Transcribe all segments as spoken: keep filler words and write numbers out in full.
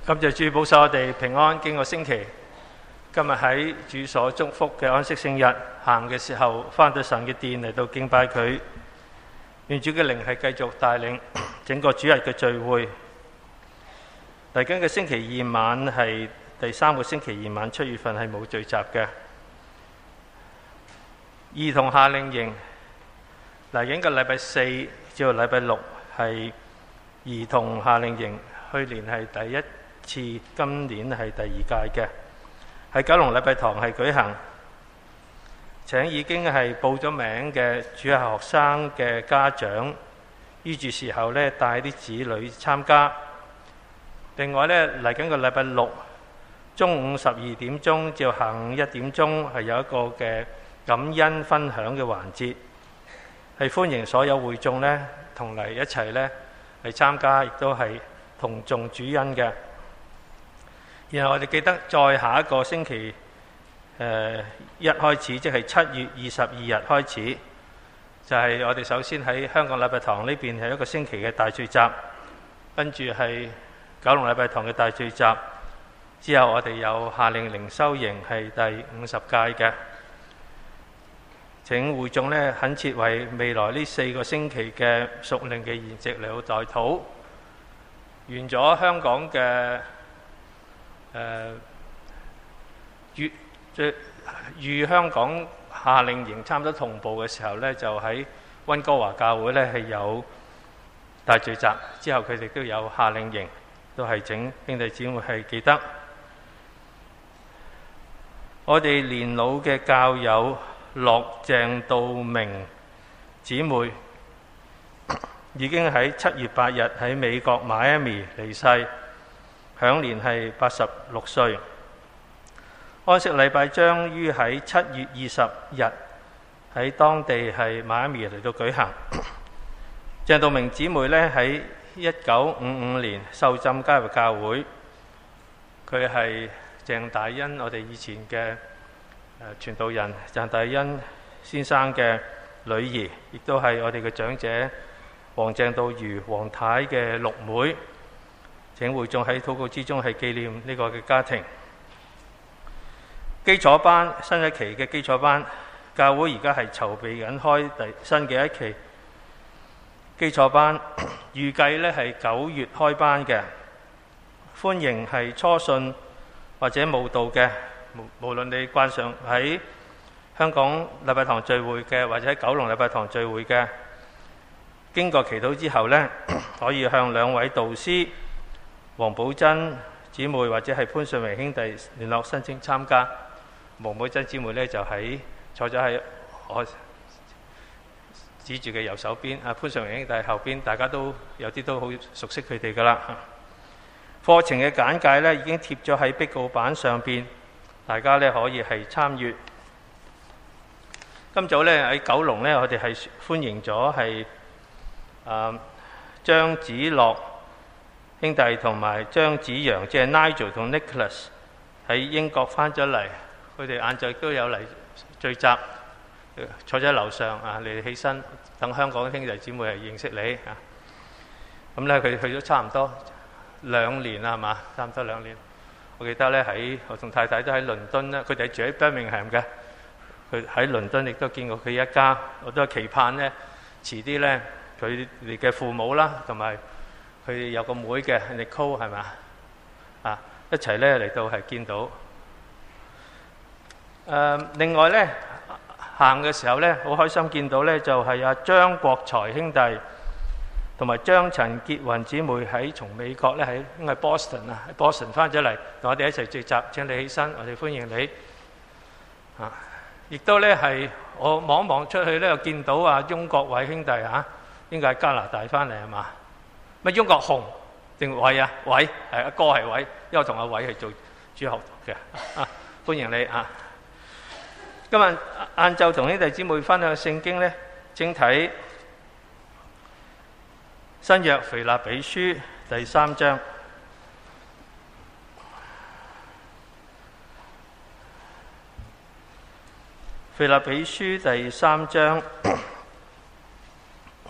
感謝主保守我哋平安經過星期，今日喺主所祝福嘅安息聖日行嘅時候，返到神嘅殿嚟到敬拜佢。願主嘅靈係繼續帶領整個主日嘅聚會。嚟緊嘅星期二晚係第三個星期二晚，七月份係冇聚集嘅。兒童夏令營嚟緊嘅禮拜四至到禮拜六係兒童夏令營，去年係第一次，今年係第二屆嘅，喺九龍禮拜堂係舉行。請已經係報咗名嘅主日學生嘅家長，於住時候呢帶啲子女參加。另外呢，嚟緊個禮拜六中午十二點鐘至下午一點鐘係有一個嘅感恩分享嘅環節，係歡迎所有會眾呢同嚟一齊呢嚟參加，亦都係同眾主恩嘅。然後我哋記得再下一個星期誒一開始，即係七月二十二日開始，就係、是、我哋首先喺香港禮拜堂呢邊係一個星期嘅大聚集，跟住係九龍禮拜堂嘅大聚集，之後我哋有夏令靈修營係第五十屆嘅。請會眾呢懇切為未來呢四個星期嘅屬靈嘅筵席嚟到代禱。完咗香港嘅誒與即與香港夏令營差唔多同步嘅時候呢，就喺溫哥華教會呢係有大聚集，之後佢哋都有夏令營，都係整兄弟姊妹係記得。我哋年老嘅教友樂鄭道明姊妹已經喺七月八日喺美國邁阿密離世，享年係八十六歲。安息禮拜將於喺七月二十日喺當地係邁阿密嚟到舉行。鄭道明姊妹呢喺一九五五年受浸加入教會，佢係鄭大恩我哋以前嘅誒傳道人鄭大恩先生嘅女兒，亦都係我哋嘅長者黃鄭道如黃太嘅六妹。請會眾喺禱告之中係紀念呢個嘅家庭。基礎班新一期嘅基礎班，教會而家係籌備緊開第新嘅一期基礎班，預計呢係九月開班嘅。歡迎係初信或者慕道嘅，無無論你慣上喺香港禮拜堂聚會嘅，或者喺九龍禮拜堂聚會嘅，經過祈禱之後呢，可以向兩位導師黃寶珍姊妹或者係潘順榮兄弟聯絡申請參加。黃寶珍姊妹呢就喺坐咗喺我指住嘅右手邊，啊潘順榮兄弟後邊，大家都有啲都好熟悉佢哋噶啦。課程嘅簡介呢已經貼咗喺壁告板上邊，大家呢可以係參閱。今早呢喺九龍呢，我哋係歡迎咗係啊張子樂兄弟同埋張子陽，即係 Nigel 同 Nicholas 喺英國翻咗嚟，佢哋晏晝都有嚟聚集，坐咗喺樓上啊，你哋起身等香港嘅兄弟姊妹係認識你啊。咁咧佢去咗差唔多兩年啦，係嘛？差唔多兩年。我記得咧喺我同太太都喺倫敦咧，佢哋住喺 Birmingham嘅，佢喺倫敦亦都見過佢一家，我都期盼咧遲啲咧佢哋嘅父母啦，同埋佢哋有個妹嘅 Nicole 係咪啊？一齊咧嚟到係見到。誒、呃，另外咧行嘅時候咧，好開心見到咧就係、是、阿張國財兄弟同埋張陳潔雲姊妹喺從美國咧喺應該係 Boston 啊，喺 Boston 翻咗嚟，同我哋一齊聚集。請你起身，我哋歡迎你。啊，亦都咧係我望一望出去咧，又見到阿翁國偉兄弟嚇，應該係加拿大翻嚟係嘛？乜翁國雄定偉啊？偉係阿哥係偉，因為我同阿偉係做主學嘅。啊，歡迎你啊！今日晏晝同兄弟姊妹分享聖經咧，請睇新約腓立比書第三章。腓立比書第三章，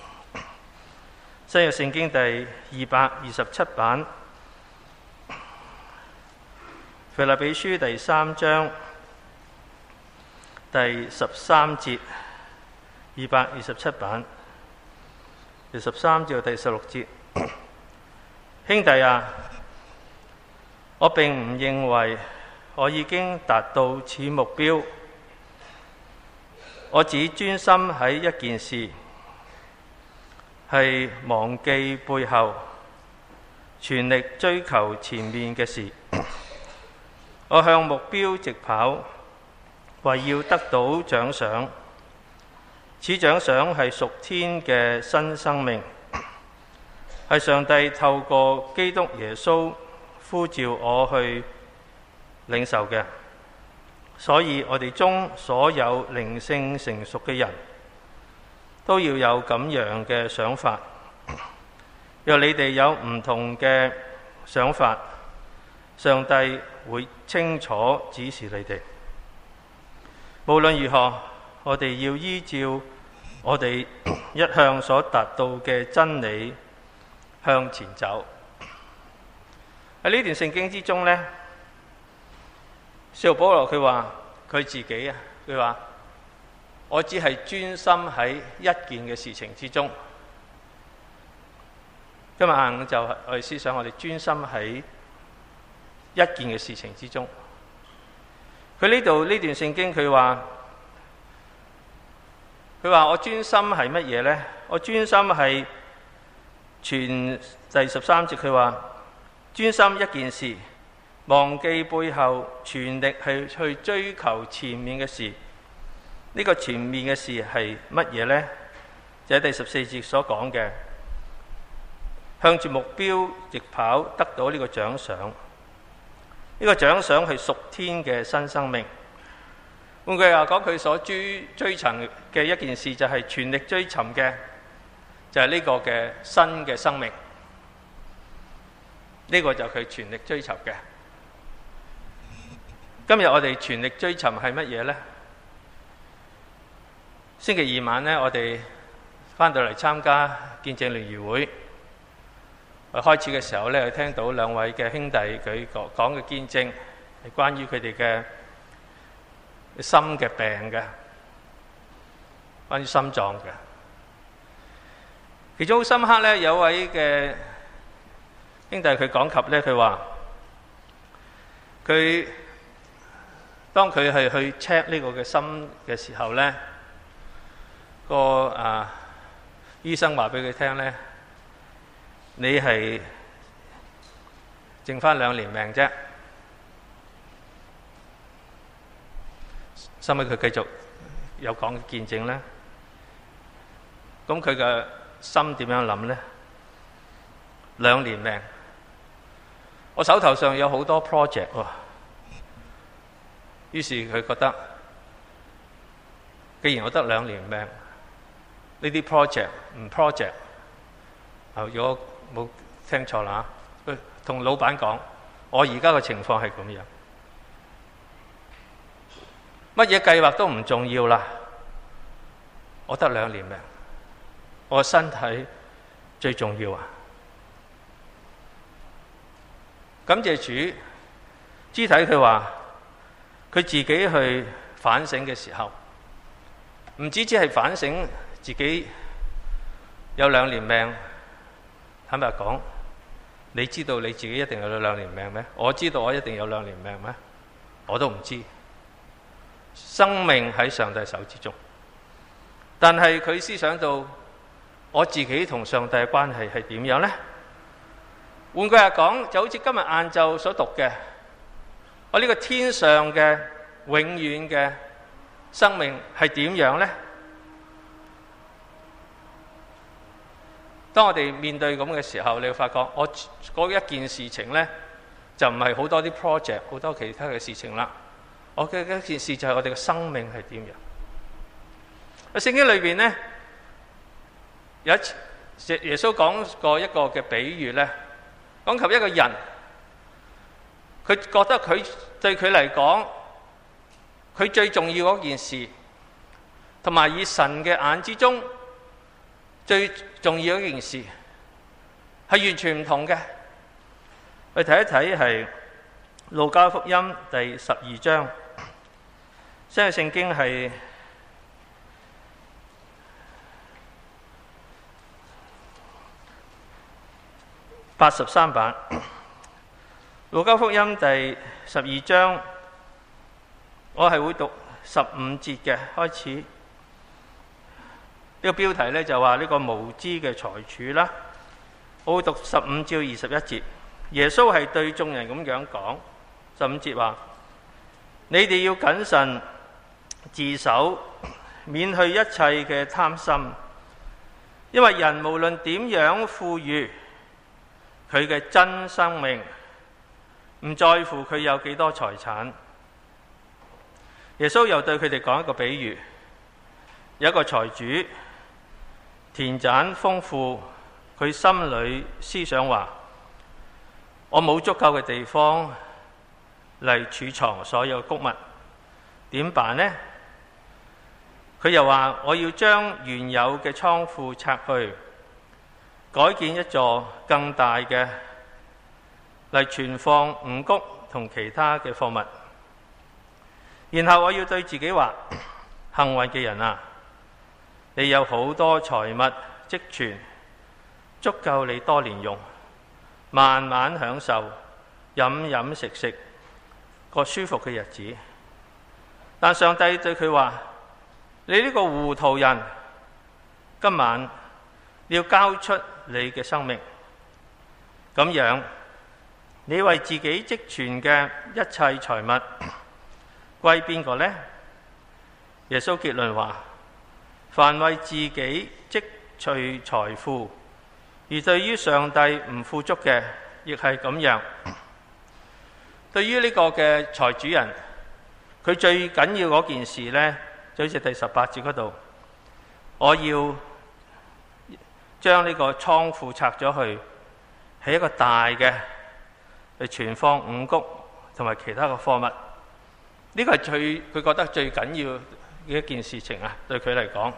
新約聖經第二百二十七版。 腓立比書第三章第十三節，二百二十七版，第十三至第十六節。兄弟啊，我並唔認為我已經達到此目標，我只專心喺一件事，係忘記背後，全力追求前面嘅事。我向目標直跑，為要得到獎賞。此獎賞係屬天嘅新生命，係上帝透過基督耶穌呼召我去領受嘅。所以我哋中所有靈性成熟嘅人都要有咁樣嘅想法。若你哋有唔同嘅想法，上帝會清楚指示你哋。無論如何，我哋要依照我哋一向所達到嘅真理向前走。喺呢段聖經之中呢，使徒保羅佢話佢自己啊，佢話我只係專心喺一件嘅事情之中。今日晏午就我哋思想，我哋專心喺一件嘅事情之中。佢呢度呢段聖經佢話，佢話我專心係乜嘢呢？我專心係全第十三節，佢話專心一件事，忘記背後，全力係去追求前面嘅事。呢個前面嘅事係乜嘢呢？就喺第十四節所講嘅，向住目標直跑，得到呢個獎賞。呢個獎賞係屬天嘅新生命。換句話講，佢所追追尋嘅一件事就係全力追尋嘅，就係呢個嘅新嘅生命。呢個就係佢全力追尋嘅。今日我哋全力追尋係乜嘢呢？星期二晚呢，我哋翻到嚟參加見證聯誼會。開始嘅時候呢，聽到兩位嘅兄弟佢講講嘅見證，係關於佢哋嘅心嘅病嘅，關於心臟嘅。其中好深刻呢，有位嘅兄弟佢講及呢，佢話佢當佢係去 check 呢個嘅心嘅時候呢，個啊醫生話俾佢聽呢，你係剩翻兩年命啫。收尾佢繼續有講見證咧，咁佢嘅心點樣諗呢？兩年命，我手頭上有好多 project 喎。於是佢覺得，既然我得兩年命，呢啲 project 唔 project， 啊，如果冇聽錯啦，佢同老闆講，我而家嘅情況係咁樣，乜嘢計劃都唔重要啦，我得兩年命，我身體最重要啊！感謝主，肢體佢話佢自己去反省嘅時候，唔止只係反省自己有兩年命。坦白講，你知道你自己一定有兩年命咩？我知道我一定有兩年命咩？我都唔知。生命喺上帝手之中，但係佢思想到我自己同上帝嘅關係係點樣呢？換句話講，就好似今日晏晝所讀嘅，我呢個天上嘅永遠嘅生命係點樣呢？當我哋面對咁嘅時候，你會發覺我嗰一件事情呢，就唔係好多啲 project， 好多其他嘅事情啦。我嘅一件事就係我哋嘅生命係點樣？喺聖經裏邊呢，有一次耶穌講過一個嘅比喻呢，講及一個人，佢覺得佢對佢嚟講，佢最重要嗰件事，同埋以神嘅眼之中最重要一件事係完全唔同嘅。去睇一睇係路加福音第十二章，新約聖經係八十三版。路加福音第十二章，我係會讀十五節嘅開始。呢、這個標題呢，就話呢個無知嘅財主啦。我會讀十五至二十一節。耶穌係對眾人咁樣講。十五節話：你哋要謹慎自守，免去一切嘅貪心，因為人無論點樣富裕，佢嘅真生命唔在乎佢有幾多財產。耶穌又對佢哋講一個比喻：有一個財主，田產豐富，佢心裏思想話：我冇足夠嘅地方嚟儲藏所有穀物，點辦呢？佢又話：我要將原有嘅倉庫拆去，改建一座更大嘅嚟存放五穀同其他嘅貨物。然後我要對自己話：幸運嘅人啊，你有好多財物積存，足夠你多年用，慢慢享受飲飲食食過舒服嘅日子。但上帝對佢話：你呢個糊塗人，今晚你要交出你嘅生命，咁樣你為自己積存嘅一切財物歸邊個呢？耶穌結論話：凡為自己積蓄財富，而對於上帝唔富足嘅，亦係咁樣。對於呢個嘅財主人，佢最緊要嗰件事呢，就好似第十八節嗰度，我要將呢個倉庫拆咗去，係一個大嘅嚟存放五穀同埋其他嘅貨物。呢個係最佢覺得最緊要嘅一件事情啊，對佢嚟講。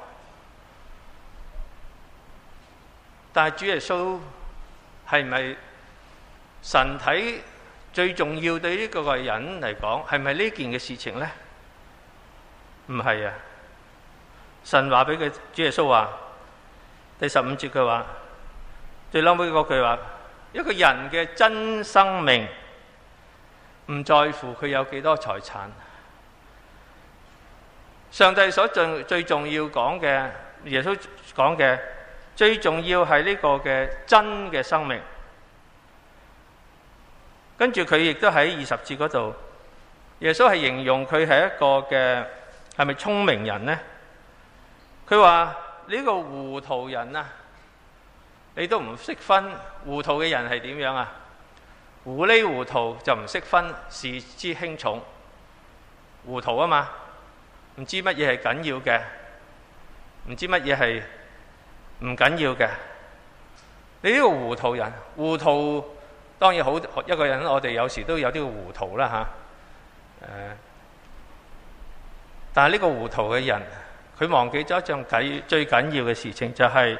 但係主耶穌係咪神體最重要？對呢個人嚟講，係咪呢件嘅事情呢？唔係啊！神話俾佢，主耶穌話第十五節佢話最嬲尾嗰句話：一個人嘅真生命唔在乎佢有幾多財產。上帝所最最重要講嘅，耶穌講嘅最重要係呢個嘅真嘅生命。跟住佢亦都喺二十節嗰度，耶穌係形容佢係一個嘅係咪聰明人呢？佢話呢個糊塗人啊，你都唔識分糊塗嘅人係點樣啊？糊裏糊塗就唔識分事之輕重，糊塗啊嘛，唔知乜嘢係緊要嘅，唔知乜嘢係唔緊要嘅。你呢個糊塗人，糊塗當然好一個人，我哋有時都有啲糊塗啦吓。誒，但係呢個糊塗嘅人，佢忘記咗一樣緊最緊要嘅事情，就係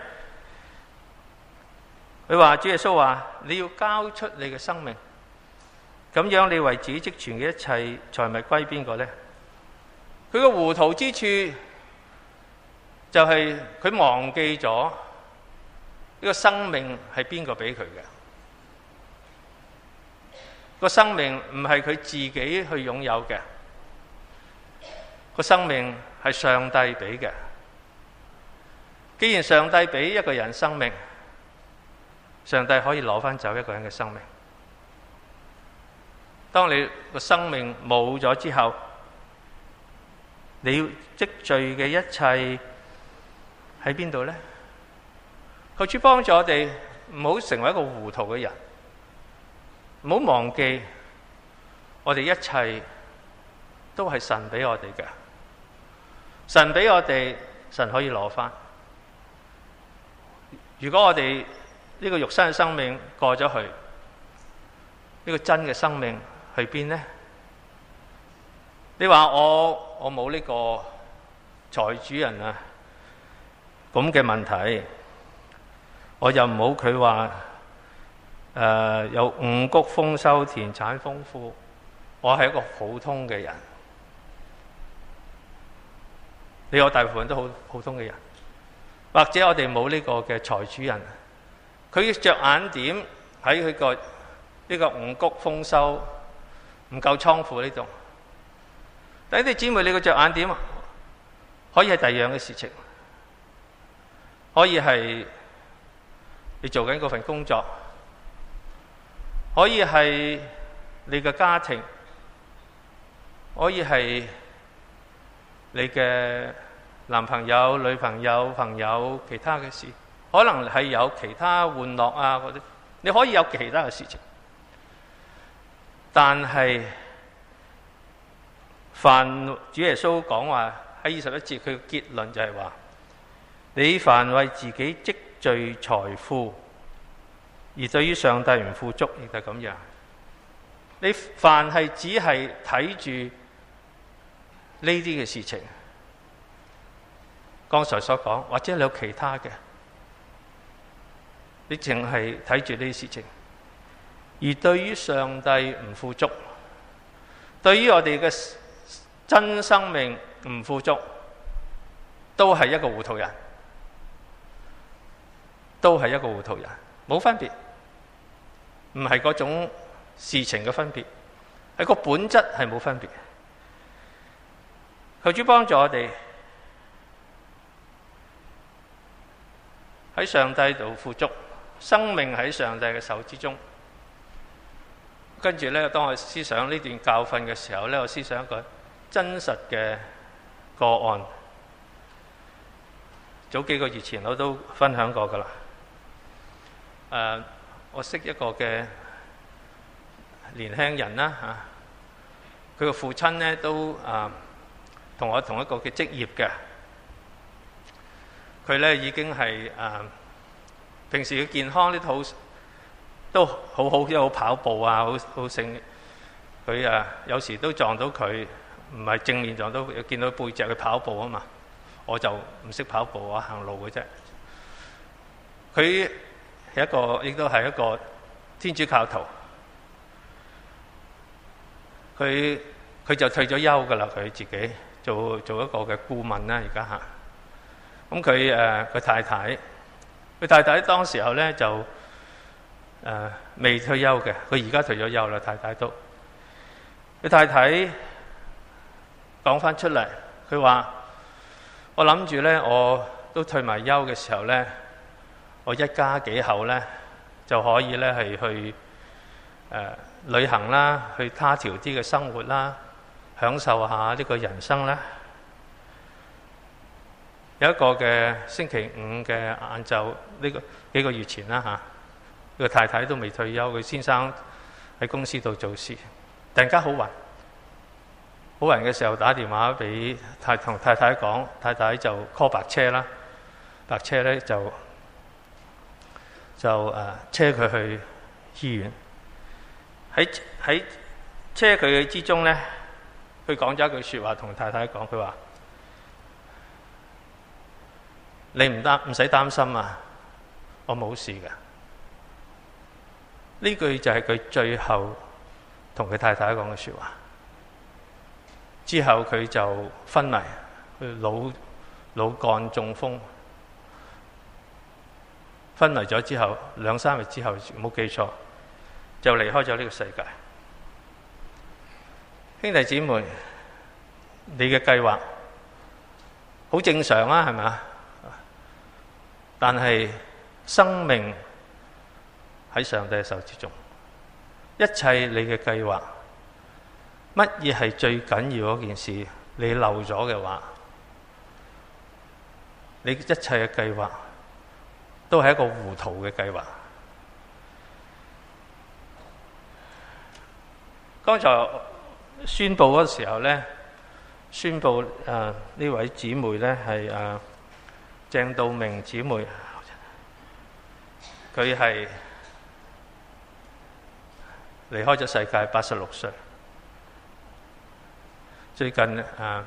佢話主耶穌話你要交出你嘅生命，咁樣你為自己積存嘅一切財物歸邊個呢？佢個糊塗之處就係佢忘記咗呢個生命係邊個俾佢嘅。個生命唔係佢自己去擁有嘅，個生命係上帝俾嘅。既然上帝俾一個人生命，上帝可以攞翻走一個人嘅生命。當你個生命冇咗之後，你要積聚嘅一切喺邊度呢？求主幫助我哋唔好成為一個糊塗嘅人。唔好忘記，我哋一切都係神俾我哋嘅。神俾我哋，神可以攞翻。如果我哋呢個肉身嘅生命過咗去，呢個真嘅生命去邊呢？你話我我冇呢個財主人啊咁嘅問題，我又唔好佢話。誒、呃、有五穀豐收，田產豐富， 我係一個普通嘅人，你我大部分都好普通嘅人，或者我哋冇呢個嘅財主人，佢着眼點喺佢個呢個五穀豐收，唔夠倉庫呢度。弟兄姊妹，你個着眼點可以係第二樣嘅事情，可以係你做緊嗰份工作，可以係你嘅家庭，可以係你嘅男朋友、女朋友、朋友，其他嘅事，可能係有其他玩樂啊嗰啲，你可以有其他嘅事情。但係凡主耶穌講話喺二十一節，佢嘅結論就係話：你凡為自己積聚財富，而對於上帝唔富足，亦都係咁樣。你凡係只係睇住呢啲嘅事情，剛才所講，或者你有其他嘅，你淨係睇住呢啲事情，而對於上帝唔富足，對於我哋嘅真生命唔富足，都係一個糊塗人，都係一個糊塗人，冇分別，唔係嗰種事情嘅分別，係個本質係冇分別。求主幫助我哋喺上帝度富足，生命喺上帝嘅手之中。跟住咧，當我思想呢段教訓嘅時候咧，我思想一個真實嘅個案。早幾個月前我都分享過噶啦。誒、uh，我識一個嘅年輕人啦嚇，佢個父親咧都啊同我同一個嘅職業嘅，佢咧已經係啊平時嘅健康呢都好都好好，即係好跑步啊，好好勝。佢啊有時都撞到佢，唔係正面撞到，見到背脊去跑步啊嘛，我就唔識跑步啊，行路嘅啫。佢係一個，亦都係一個天主教徒。佢佢就退咗休噶啦，佢自己做做一個嘅顧問啦，而家嚇。咁佢誒佢太太，佢太太當時候咧就誒未退休嘅，佢而家退咗休啦，太太都。佢太太講翻出嚟，佢話：我諗住咧，我都退埋休嘅時候咧，我一家幾口咧就可以咧係去誒、呃、旅行啦，去他條啲嘅生活啦，享受下呢個人生啦。有一個嘅星期五嘅晏晝，呢、這個幾個月前啦嚇，呢、啊這個太太都未退休，佢先生喺公司度做事，突然間好暈，好暈嘅時候打電話俾太同太太講，太太就 call 白車啦，白車咧就就誒、呃、車佢去醫院。喺喺車佢之中咧，佢講咗一句説話同太太講，佢話：你唔擔唔使擔心啊，我冇事㗎。呢句就係佢最後同佢太太講嘅説話。之後佢就昏迷，佢腦腦幹中風，昏迷咗之後兩三日之後冇記錯就離開咗呢個世界。兄弟姊妹，你嘅計劃好正常啊，係咪啊？但係生命喺上帝嘅手之中，一切你嘅計劃，乜嘢係最緊要嗰件事？你漏咗嘅話，你一切嘅計劃都係一個糊塗嘅計劃。剛才宣佈嗰時候咧，宣佈誒呢位姊妹咧係誒鄭道明姊妹，佢係離開咗世界，八十六歲。最近誒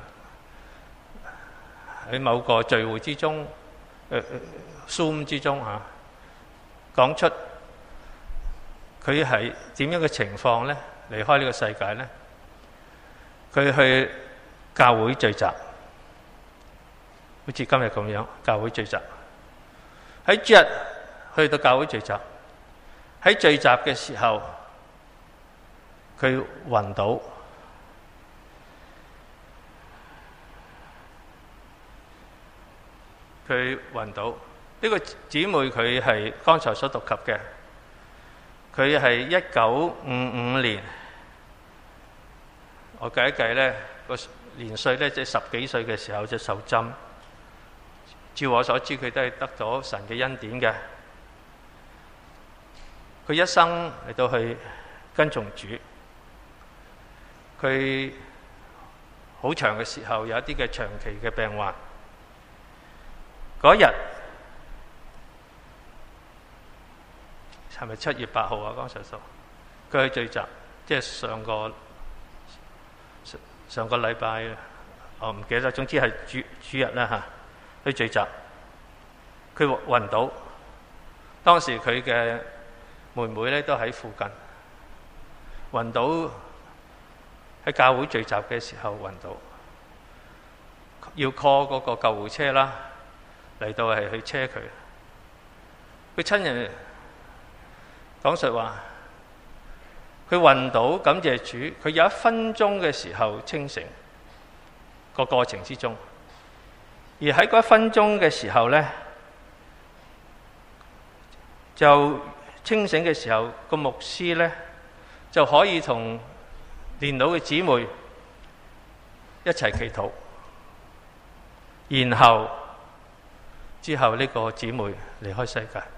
喺某個聚會之中，誒 Zoom 之中嚇講出佢係點樣嘅情況咧？離開呢個世界咧， 佢去教會聚集，好似今日咁樣，教會聚集。喺主日去到教會聚集，喺聚集嘅時候，佢暈倒。佢暈倒。呢個姊妹佢係剛才所讀及嘅，佢係一九五五年，我計一計呢個年歲呢，即係十幾歲嘅時候就受浸。照我所知，佢都係得咗神嘅恩典嘅。佢一生嚟到去跟從主，佢好長嘅時候有一啲嘅長期嘅病患。嗰日係咪七月八號啊？剛才數佢去聚集，即係上個上，上個禮拜，我唔記得，總之係主主日啦嚇。去聚集，佢暈倒。當時佢嘅妹妹咧都喺附近，暈倒喺教會聚集嘅時候暈倒，要 call 嗰個救護車啦，嚟到係去車佢。佢親人講實話，佢暈倒，感謝主，佢有一分鐘嘅時候清醒，個過程之中。而喺嗰一分鐘嘅時候呢，就清醒嘅時候，個牧師呢就可以同年老嘅姊妹一齊祈禱，然後之後呢個姊妹離開世界。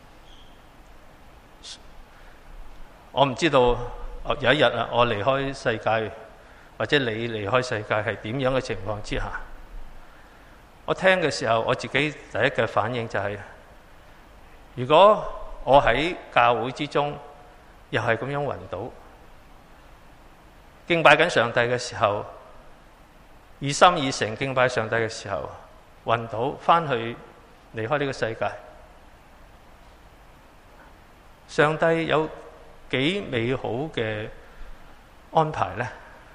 我唔知道有一日啊，我離開世界，或者你離開世界係點樣嘅情況之下。我聽嘅時候，我自己第一嘅反應就係，如果我喺教會之中，又係咁樣暈倒，敬拜緊上帝嘅時候，以心以誠敬拜上帝嘅時候，暈倒返去離開呢個世界，上帝有幾美好嘅安排呢？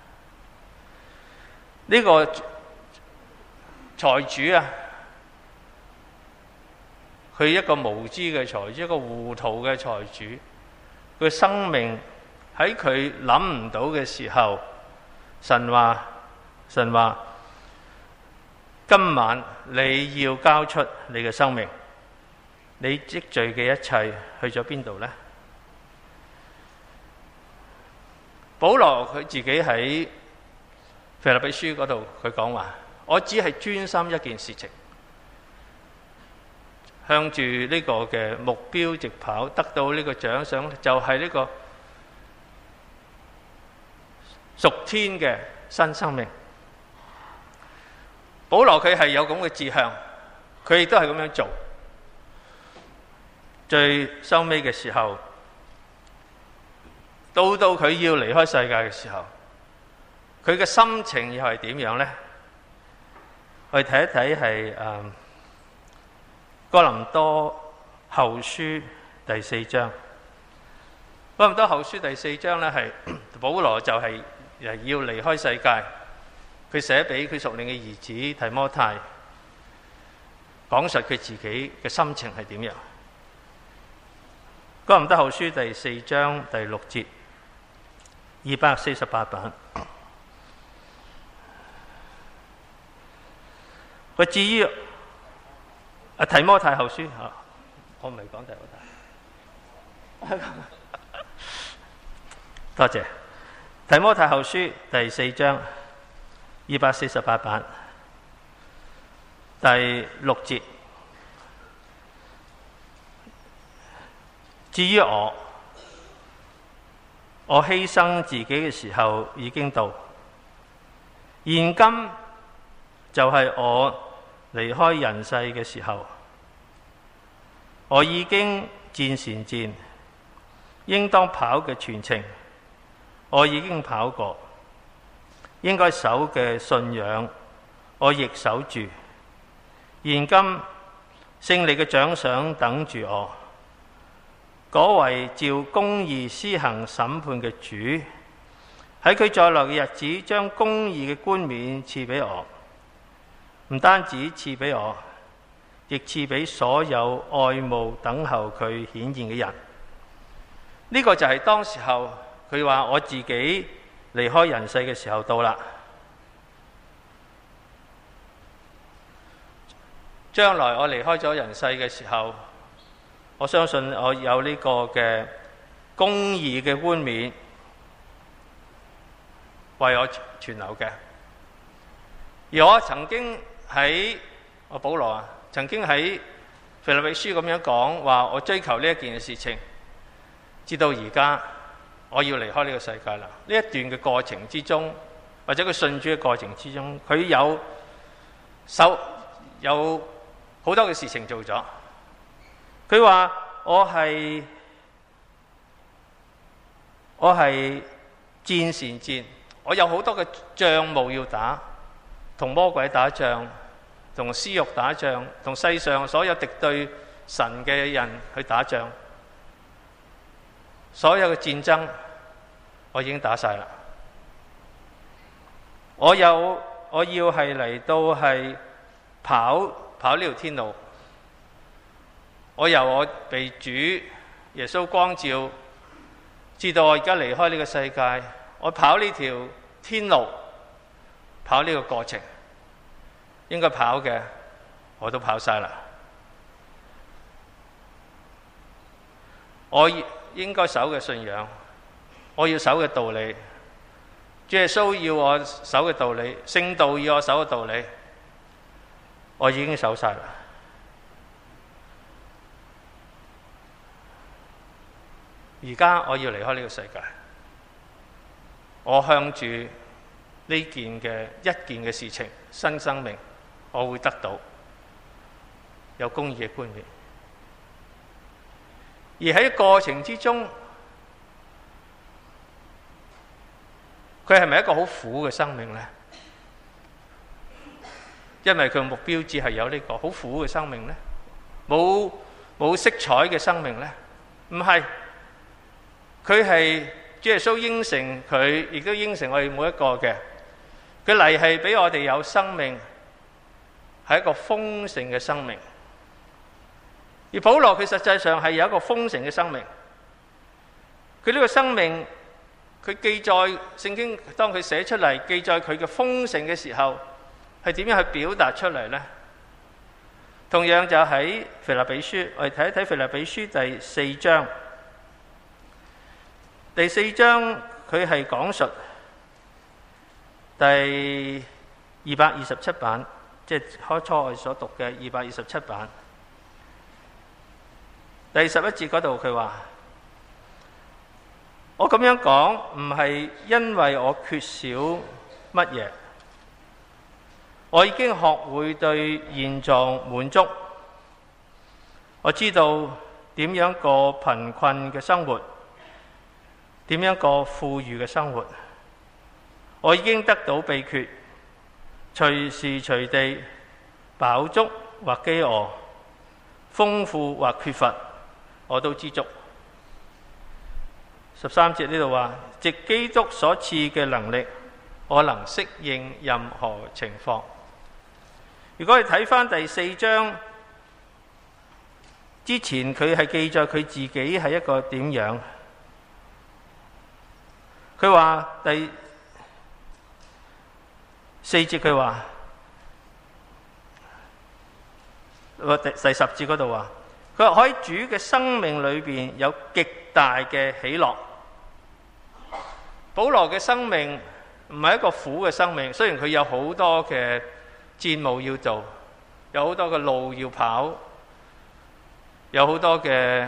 呢個財主啊，佢一個無知嘅財主，一個糊塗嘅財主，佢生命喺佢諗唔到嘅時候，神話神話今晚你要交出你嘅生命，你積聚嘅一切去咗邊度呢？保羅佢自己喺腓立比書嗰度，佢講話，我只係專心一件事情，向住呢個嘅目標直跑，得到呢個獎賞，就係呢個屬天嘅新生命。保羅佢係有咁嘅志向，佢亦都係咁樣做。最收尾嘅時候，到到佢要離開世界嘅時候，佢嘅心情又係點樣呢？我哋睇一睇係誒哥林多後書第四章。哥林多後書第四章呢，係保羅就係要離開世界，佢寫俾佢屬靈嘅兒子提摩太，講述佢自己嘅心情係點樣。哥林多後書第四章第六節，二百四十八版。佢至於啊提摩太後書，啊、我唔係講提摩太，多謝。提摩太後書第四章二百四十八版第六節。至於我，我犧牲自己嘅時候已經到，現今就係我離開人世嘅時候。我已經戰善戰，應當跑嘅全程我已經跑過，應該守嘅信仰我亦守住。現今勝利嘅獎賞等住我，嗰位照公義施行審判嘅主， 喺佢在來嘅日子，將公義嘅冠冕賜俾我，唔單止賜俾我，亦賜俾所有愛慕等候佢顯現嘅人。呢、這個就係當時候佢話我自己離開人世嘅時候到啦。將來我離開咗人世嘅時候，我相信我有呢個嘅公義嘅冠冕為我存留嘅。而我曾經喺我保羅啊，曾經喺腓立比書咁樣講話，我追求呢一件事情，至到而家我要離開呢個世界啦。呢一段嘅過程之中，或者佢信主嘅過程之中，佢有手有好多嘅事情做咗。佢話我係我係戰善戰，我有好多嘅仗務要打，同魔鬼打仗，同私欲打仗，同世上所有敵對神嘅人去打仗。所有嘅戰爭我已經打晒啦。我有我要係嚟到係跑跑呢條天路。我由我被主耶穌光照，知道我而家離開呢個世界，我跑呢條天路，跑呢個過程，應該跑嘅我都跑晒啦。我應該守嘅信仰，我要守嘅道理，主耶穌要我守嘅道理，聖道要我守嘅道理，我已經守晒啦。而家我要離開呢個世界，我向住呢件嘅一件嘅事情，新生命，我會得到有公義嘅冠冕。而喺過程之中，佢係咪一個好苦嘅生命呢？因為佢目標只係有呢個好苦嘅生命呢？冇冇色彩嘅生命呢？唔係。佢係主耶穌應承佢，亦都應承我哋每一個嘅。佢嚟係俾我哋有生命，係一個豐盛嘅生命。而保羅佢實際上係有一個豐盛嘅生命。佢呢個生命，佢記載聖經，當佢寫出嚟記載佢嘅豐盛嘅時候，係點樣去表達出嚟呢？同樣就喺腓立比書，我哋睇一睇腓立比書第四章。第四章佢係講述第二百二十七版，即係開初我哋所讀嘅二百二十七版第十一節嗰度，佢話：我咁樣講唔係因為我缺少乜嘢，我已經學會對現狀滿足，我知道點樣過貧困嘅生活，點樣過富裕嘅生活？我已經得到秘訣，隨時隨地飽足或飢餓，豐富或缺乏，我都知足。十三節呢度話：藉基督所賜嘅能力，我能適應任何情況。如果你睇翻第四章之前，佢係記載佢自己係一個點樣？佢話第四節佢話，第第十節嗰度話，佢話喺主嘅生命裏邊有極大嘅喜樂。保羅嘅生命唔係一個苦嘅生命，雖然佢有好多嘅戰務要做，有好多嘅路要跑，有好多嘅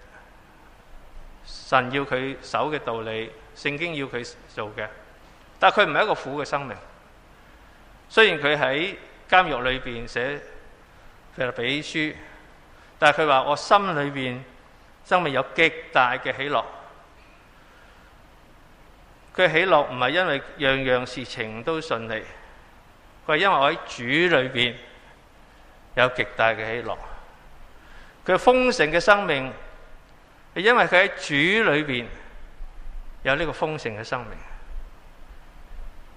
神要佢守嘅道理，聖經要佢做嘅，但係佢唔係一個苦嘅生命。雖然佢喺監獄裏邊寫腓立比書，但係佢話我心裏邊生命有極大嘅喜樂。佢喜樂唔係因為樣樣事情都順利，佢係因為我喺主裏邊有極大嘅喜樂。佢豐盛嘅生命係因為佢喺主裏邊有呢個豐盛嘅生命。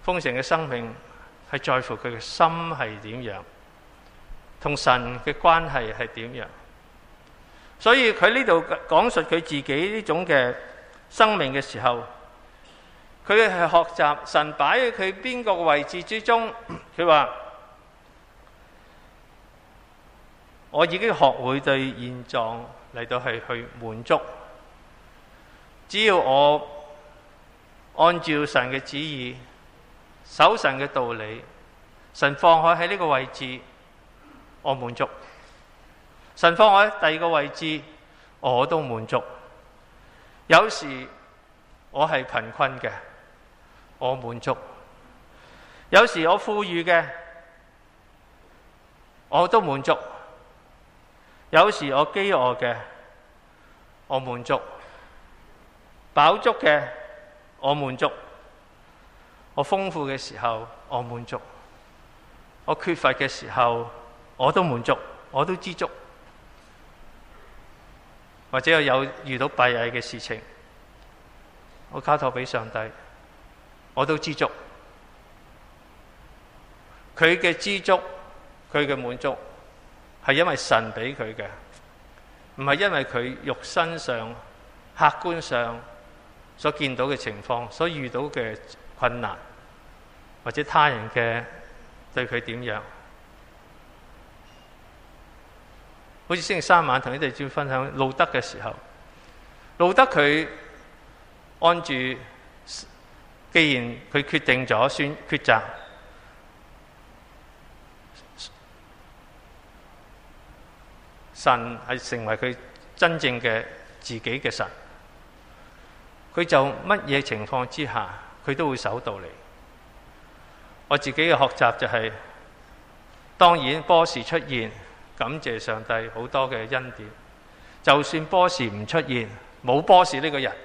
豐盛嘅生命係在乎佢嘅心係點樣，同神嘅關係係點樣。所以佢呢度講述佢自己呢種嘅生命嘅時候，佢係學習神擺喺佢邊個位置之中。佢話：我已經學會對現狀嚟到係去滿足，只要我按照神嘅旨意，守神嘅道理，神放我喺呢個位置，我滿足；神放我喺第二個位置，我都滿足。有時我係貧困嘅，我滿足；有時我富裕嘅，我都滿足；有時我飢餓嘅，我滿足；飽足嘅，我滿足；我豐富嘅時候，我滿足；我缺乏嘅時候，我都滿足，我都知足。或者我有遇到閉翳嘅事情，我交託俾上帝，我都知足。佢嘅知足，佢嘅滿足，係因為神俾佢嘅，唔係因為佢肉身上、客觀上所見到嘅情況，所遇到嘅困難，或者他人嘅對佢點樣。好似星期三晚同你哋照分享路德嘅時候，路德佢按住，既然佢決定咗選抉擇，神係成為佢真正嘅自己嘅神，佢就乜嘢情況之下，佢都會守道理。我自己嘅學習就係、是，當然波士出現，感謝上帝好多嘅恩典。就算波士唔出現，冇波士呢個人，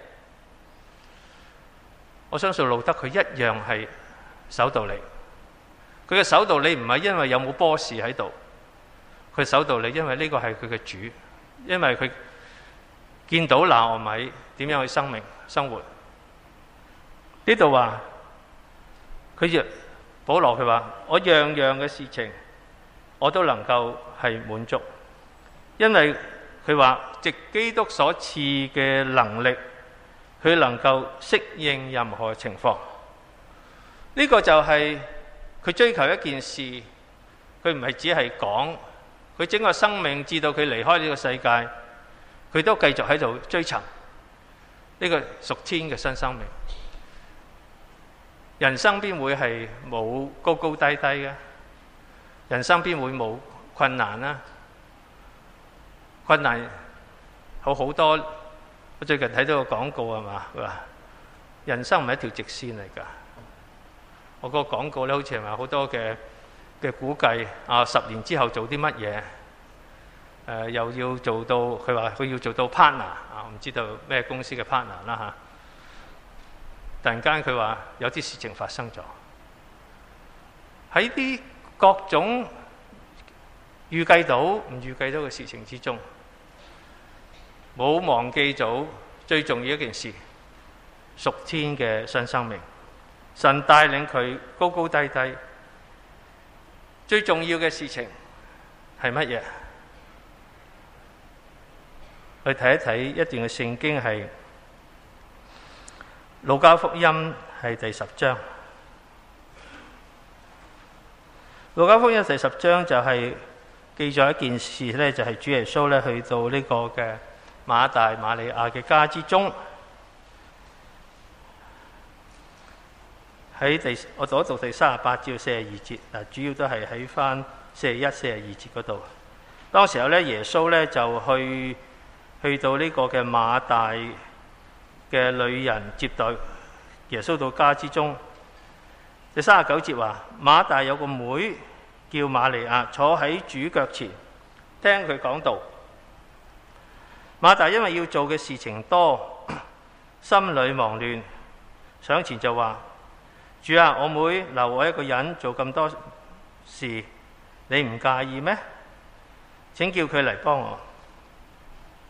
我相信路德佢一樣係守道理。佢嘅守道理唔係因為有冇波士喺度，佢守道理因為呢個係佢嘅主，因為佢見到拿俄米點樣去生命生活。呢度話佢若保羅佢話，我樣樣嘅事情我都能夠係滿足，因為佢話藉基督所賜嘅能力，佢能夠適應任何情況。呢個就係佢追求一件事，佢唔係只係講，佢整個生命至到佢離開呢個世界，佢都繼續喺度追尋呢個屬天嘅新生命。人生邊會係冇高高低低嘅？人生邊會冇困難啊？困難好好多。我最近睇到個廣告係嘛，佢話人生唔係一條直線嚟㗎。我個廣告咧，好似係話好多嘅嘅估計啊，十年之後做啲乜嘢？誒、呃，又要做到佢話佢要做到 partner 啊，唔知道咩公司嘅 partner 啦嚇。突然間佢話有啲事情發生咗，喺啲各種預計到唔預計到嘅事情之中，冇忘記咗最重要一件事，屬天嘅新生命。神帶領佢高高低低，最重要嘅事情係乜嘢？去睇一睇一段嘅聖經，係路加福音係第十章。路加福音第十章就係記載一件事咧，就係、是、主耶穌咧去到呢個嘅馬大馬利亞嘅家之中。喺第我讀一讀第三十八至四十二節，嗱，主要都係喺翻四十一、四十二節嗰度。當時候咧，耶穌咧就去去到呢個嘅馬大嘅女人接待耶穌到家之中。第三十九節話，馬大有個妹叫瑪利亞，坐喺主腳前聽佢講道。馬大因為要做嘅事情多，心裏忙亂，上前就話：主啊，我妹留我一個人做咁多事，你唔介意咩？請叫佢嚟幫我。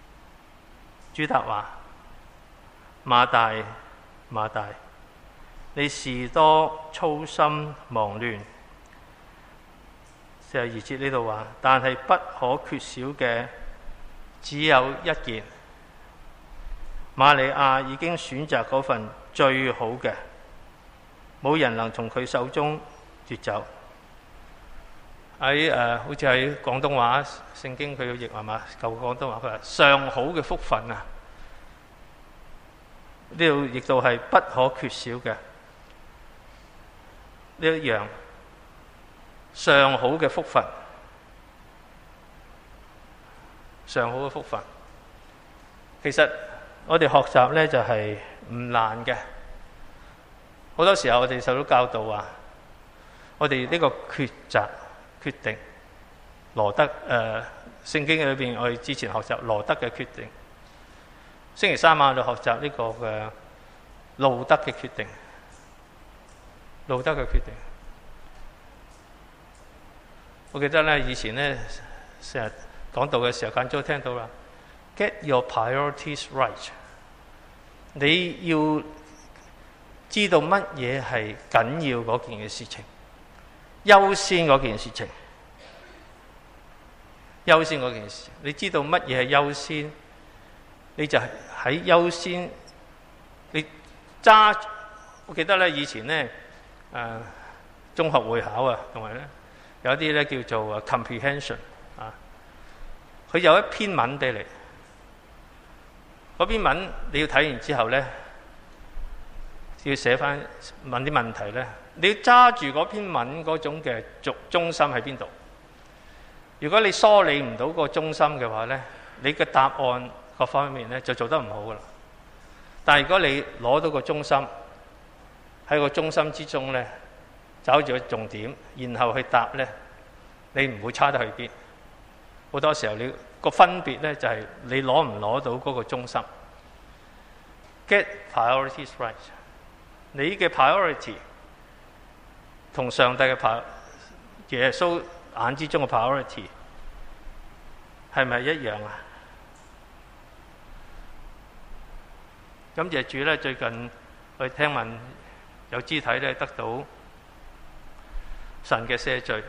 主答話：馬大，馬大， 你事多操心忙亂。四十二節呢度話，但係不可缺少嘅只有一件。瑪利亞已經選擇嗰份最好嘅，冇人能從佢手中奪走。喺誒、呃，好似喺廣東話聖經佢要譯係嘛？舊廣東話佢話上好嘅福分啊！呢度亦都係不可缺少嘅呢一樣上好嘅福分，上好嘅福分。其實我哋學習呢就係唔難嘅，好多時候我哋受到教導話，我哋呢個抉擇決定羅德誒、呃、聖經裏邊，我哋之前學習羅德嘅決定。星期三晚就學習呢個嘅路德嘅決定，路德嘅決定。我記得咧，以前咧成日講道嘅時候，間中聽到啦。Get your priorities right。你要知道乜嘢係緊要嗰件嘅事情，優先嗰件事情，優先嗰件事情。你知道乜嘢係優先，你就係喺優先。你揸，我記得咧以前咧誒、呃、中學會考啊，同埋咧有啲咧叫做 comprehension 啊，佢有一篇文俾你。嗰篇文你要睇完之後呢，要寫翻問啲問題呢，你要揸住嗰篇文嗰種嘅中心喺邊度？如果你梳理唔到個中心嘅話呢，你嘅答案各方面呢就做得唔好噶啦。但係如果你攞到個中心，喺個中心之中呢，找住個重點，然後去答呢，你唔會差得去邊。好多時候你個分別呢，就係你攞唔攞到嗰個中心。Get priorities right。你嘅 priority 同上帝嘅 priority，耶穌眼之中嘅 priority 係咪一樣啊？感謝主呢，最近我哋聽聞有肢體呢得到神嘅赦罪。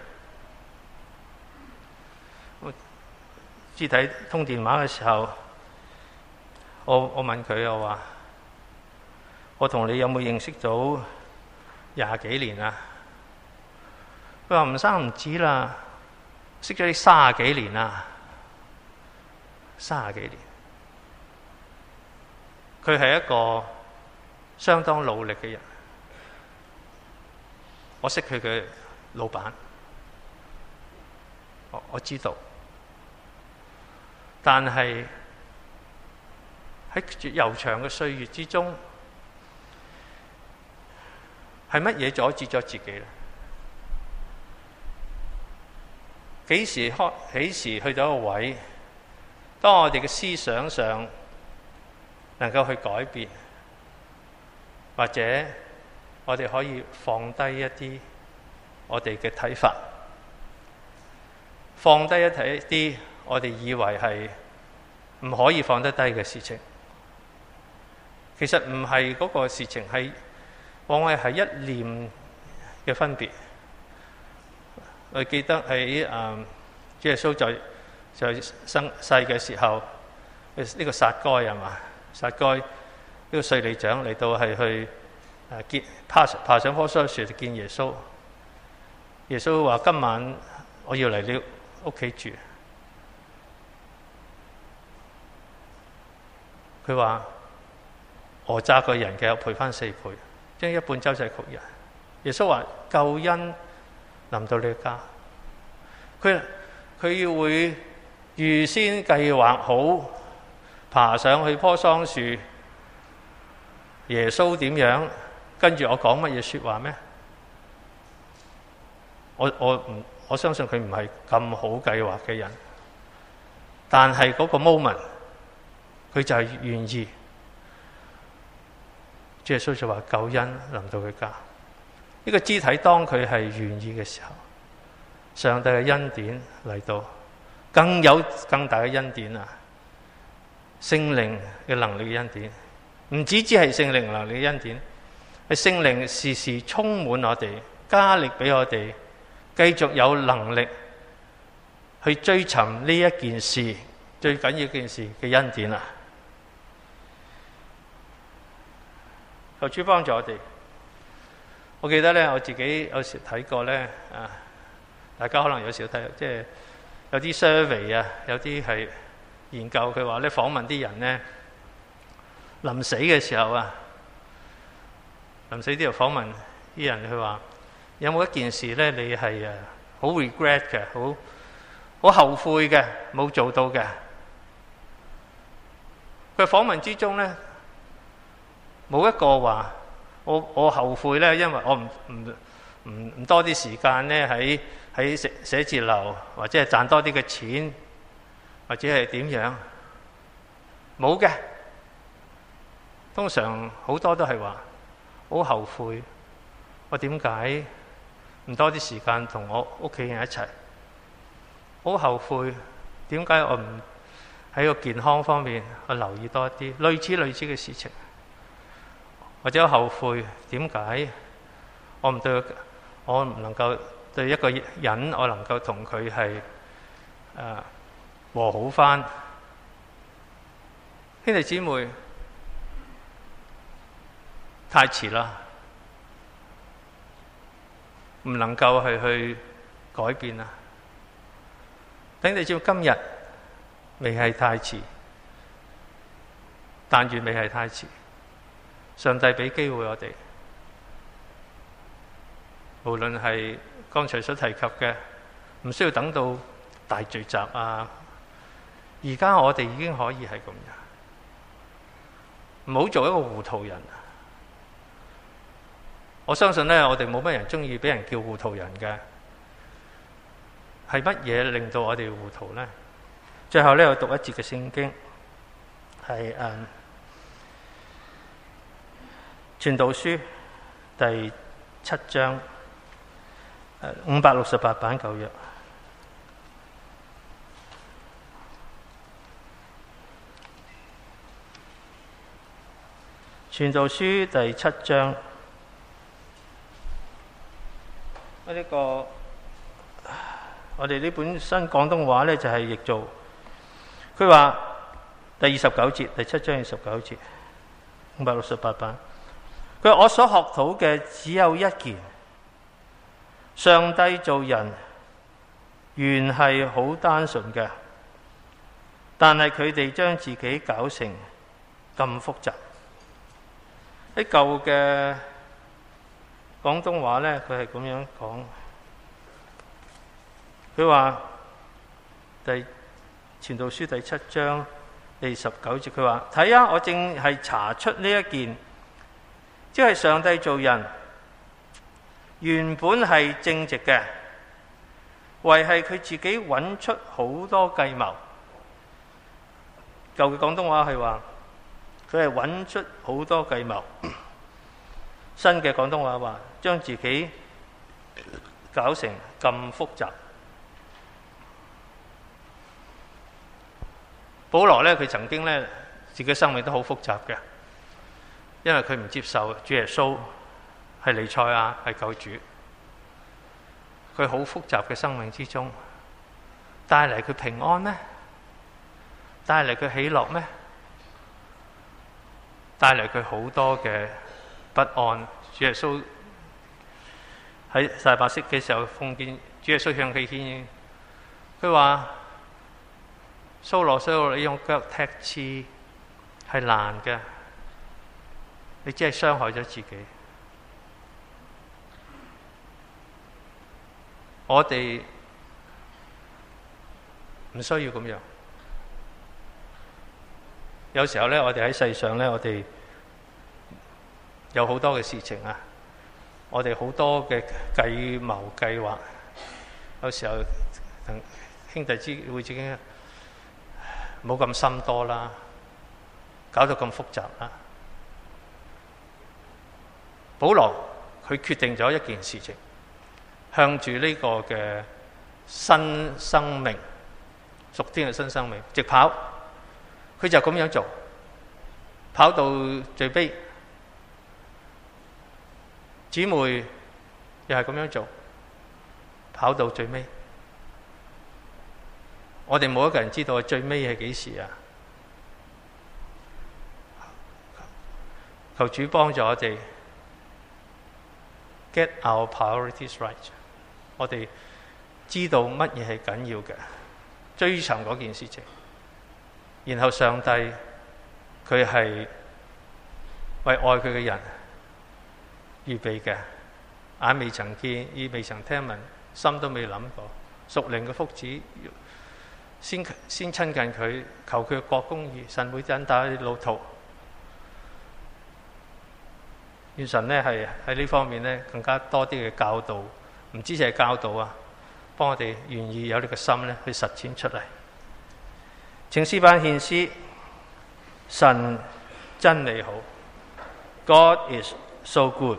肢體通電話嘅時候，我我問佢，我話我同你有冇認識到廿幾年啊？佢話唔生唔止啦，識咗你三十幾年啦，三十幾年。佢係一個相當努力嘅人，我識佢嘅老闆，我我知道。但係喺悠長嘅歲月之中，係乜嘢阻止咗自己呢？幾時開？幾時去到一個位？當我哋嘅思想上能夠去改變，或者我哋可以放低一啲我哋嘅睇法，放低一睇啲我哋以為係唔可以放得低嘅事情。其實唔係嗰個事情，係往往係一念嘅分別。我記得喺誒主耶穌在在生世嘅時候，呢、這個撒該係嘛？撒該呢個稅吏長嚟到係去誒見爬爬上棵樹樹見耶穌。耶穌話：今晚我要嚟你屋企住。佢話：訛詐個人嘅，賠翻四倍，將一半周濟窮人。耶穌話：救恩臨到你嘅家，佢佢要會預先計劃好，爬上去棵桑樹。耶穌點樣跟住我講乜嘢說話咩？我我唔我相信佢唔係咁好計劃嘅人，但係嗰個 moment 佢就係願意。主耶穌就話：救恩臨到佢家。呢個肢體當佢係願意嘅時候，上帝嘅恩典嚟到，更有更大嘅恩典啊！聖靈嘅能力嘅恩典，唔止只係聖靈能力嘅恩典， 係聖靈時時充滿我哋，加力俾我哋，繼續有能力去追尋呢一件事，最緊要件事嘅恩典啊！求主幫助我哋。我記得咧，我自己有時睇過咧，啊，大家可能有時睇，即係有啲 survey 啊，有啲係研究，佢話咧訪問啲人咧，臨死嘅時候啊，臨死啲人訪問啲人，佢話有冇一件事咧，你係誒好 regret 嘅，好好後悔嘅，冇做到嘅。佢訪問之中咧，冇一個話我我後悔咧，因為我唔唔唔唔多啲時間咧喺喺寫寫字樓，或者係賺多啲嘅錢，或者係點樣，冇嘅。通常好多都係話好後悔，我點解唔多啲時間同我屋企人一齊？好後悔，點解我唔喺個健康方面我留意多啲？類似類似嘅事情，或者後悔，點解我唔對我唔能夠對一個人，我能夠同佢係誒和好返？兄弟姊妹，太遲啦，唔能夠係去改變啦。兄弟姊妹，今日未係太遲，但願未係太遲。上帝俾機會我哋，無論係剛才所提及嘅，唔需要等到大聚集啊。而家我哋已經可以係咁樣，唔好做一個糊塗人。我相信呢，我哋冇乜人中意俾人叫糊塗人嘅。係乜嘢令到我哋糊塗呢？最後呢，我讀一節嘅聖經，係誒傳道書第七章，五百六十八版舊約。傳道書第七章，呢、這個我哋呢本新廣東話呢，就係譯做，佢話第二十九節，第七章二十九節，五百六十八版。佢話我所學到嘅只有一件，上帝造人原係好單純嘅，但係佢哋將自己搞成咁複雜。喺舊嘅廣東話呢，佢係咁樣講。佢話第傳道書第七章第十九節，佢話睇啊，我正係查出呢一件，即係上帝造人原本係正直嘅，唯係佢自己揾出好多計謀。舊嘅廣東話係話佢係揾出好多計謀，新嘅廣東話話將自己搞成咁複雜。保羅呢，佢曾經呢，自己生命都好複雜嘅，因為佢唔接受主耶穌係彌賽亞係救主，佢好複雜嘅生命之中，帶嚟佢平安咩？帶嚟佢喜樂咩？帶嚟佢好多嘅不安。主耶穌喺大白色嘅時候，奉見主耶穌向佢顯現，佢話：掃羅掃羅，你用腳踢刺係難嘅，你只係傷害咗自己。我哋唔需要咁樣。有時候呢，我哋喺世上呢，我哋有好多嘅事情啊，我哋好多嘅計謀計劃，有時候同兄弟之會自己冇咁心多啦，搞到咁複雜啦。保羅佢決定咗一件事情，向住呢個嘅新生命，屬天嘅新生命，直跑。佢就咁樣做，跑到最尾， 姊妹又係咁樣做，跑到最尾。我哋冇一個人知道最尾係幾時啊！求主幫助我哋 get our priorities right。我哋知道乜嘢係緊要嘅，追尋嗰件事情。然後上帝佢係為愛佢嘅人預備嘅，眼未曾見，耳未曾聽聞，心都未諗過。屬靈嘅福祉，先先親近佢，求佢嘅國公義，神會引帶你路途。願神呢係喺呢方面呢更加多啲嘅教導，唔知係教導啊，幫我哋願意有呢個心呢去實踐出嚟。請詩班獻詩，神真理好 ，God is so good。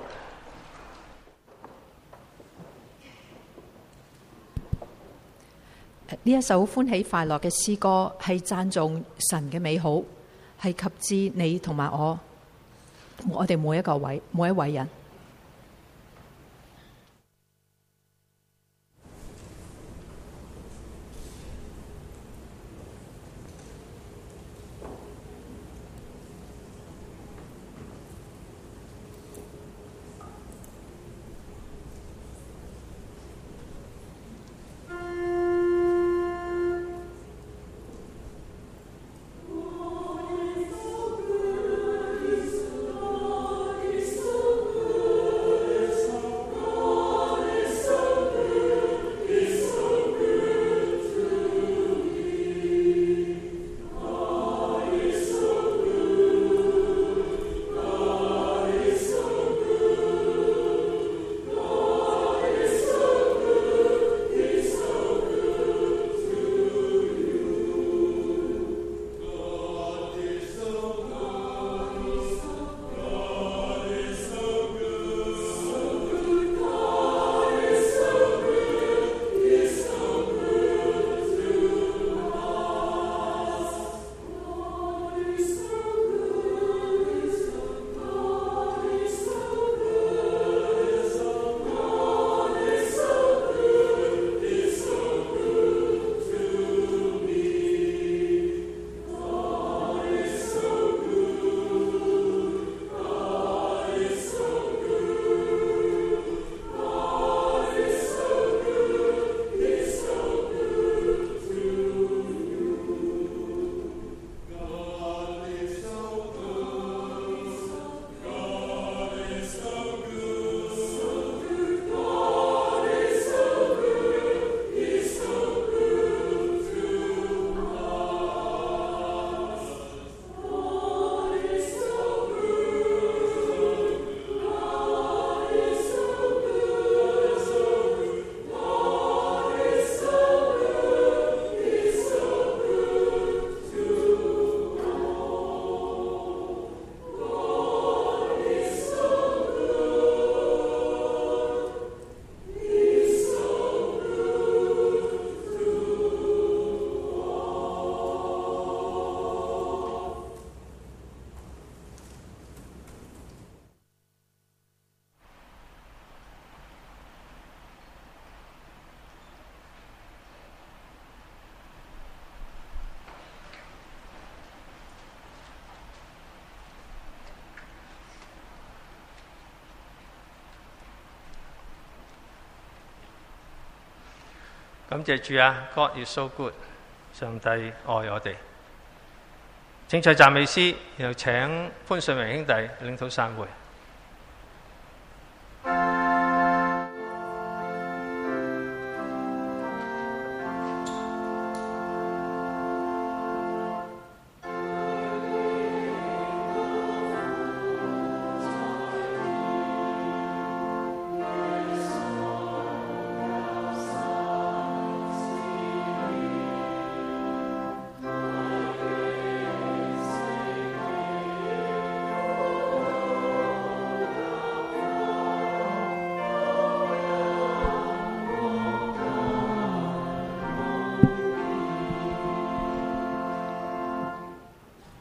呢一首歡喜快樂嘅詩歌係讚頌神嘅美好，係及至你同埋我，我哋每一個位，每一位人。 感謝主啊 ，God is so good， 上帝愛我哋。請唱讚美詩，然後請潘順榮兄弟領導散會。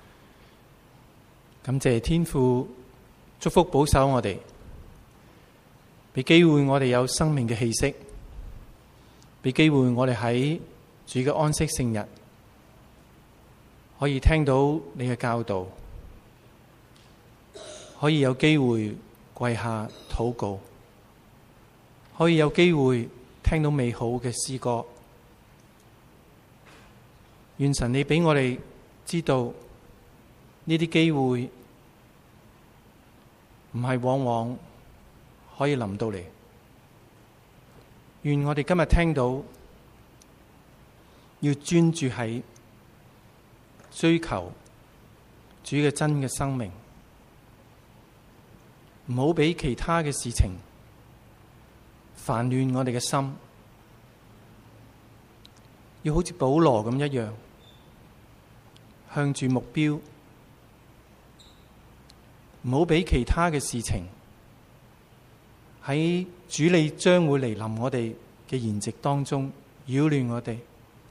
感謝天父祝福保守我哋， 俾機會我哋有生命嘅氣息，俾機會我哋喺主嘅安息聖日可以聽到你嘅教導，可以有機會跪下禱告，可以有機會聽到美好嘅詩歌。願神你俾我哋知道呢啲機會唔係往往可以臨到嚟。願我哋今日聽到要專注喺追求主嘅真嘅生命，唔好俾其他嘅事情煩亂我哋嘅心，要好似保羅咁一樣，向住目標，唔好俾其他嘅事情喺主你將會嚟臨我哋嘅筵席當中擾亂我哋。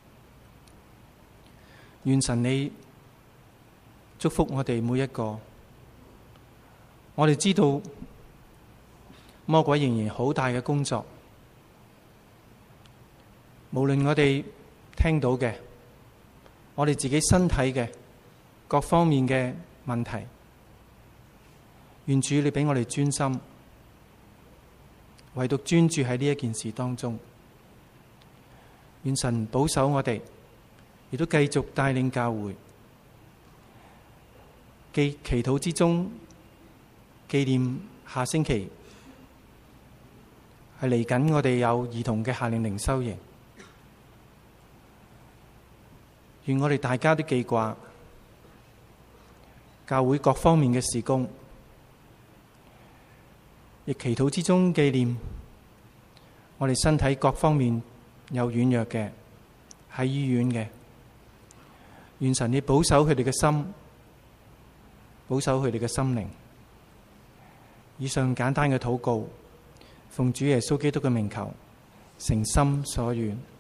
願神你祝福我哋每一個。我哋知道魔鬼仍然好大嘅工作，無論我哋聽到嘅，我哋自己身體嘅各方面嘅問題，願主你俾我哋專心，唯獨專注喺呢一件事當中。願神保守我哋，亦都繼續帶領教會，記祈禱之中紀念下星期係嚟緊，我哋有兒童嘅夏令靈修營。願我哋大家都記掛教會各方面嘅事工，亦祈禱之中紀念我哋身體各方面有軟弱嘅，喺醫院嘅。願神你保守佢哋嘅心，保守佢哋嘅心靈。以上簡單嘅禱告，奉主耶穌基督嘅名求，誠心所願。